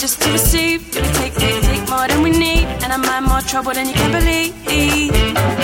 just to receive. You take more than we need, and I'm in more trouble than you can believe.